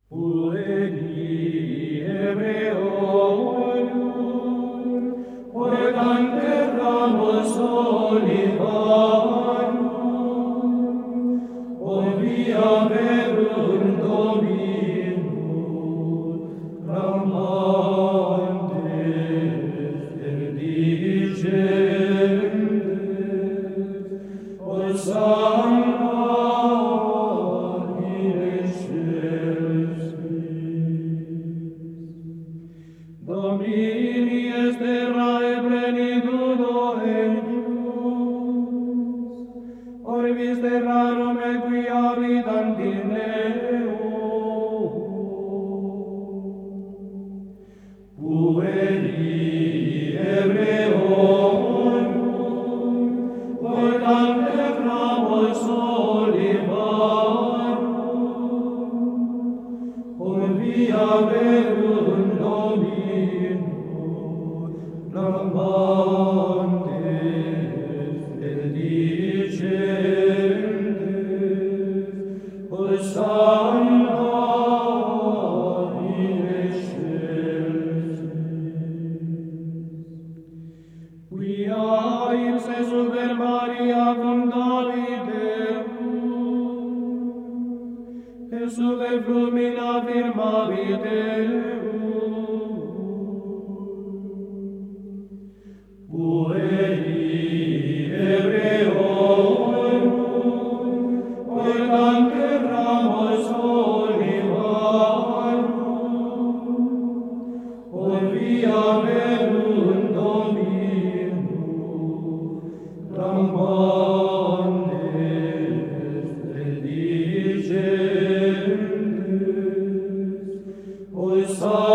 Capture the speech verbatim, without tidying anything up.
Pueri Hebraeorum, organte ramos olivarum, ovia verum Dominum, clamantes benedicentes, Hosanna in excelsis. Domini est terrae plenitudo eius, orbis terrarum et qui habitant in eo. Pueri Hebraeorum, organte ramos olivarum, ovia verum Dominum, clamantes benedicentes, Hosanna in excelsis. Quia ipse super Maria fundavit Deum, et super flumina firmavit Deum. Pueri Hebraeorum, organte ramos olivarum, ovia verum Dominum, clamantes benedicentes, Hosanna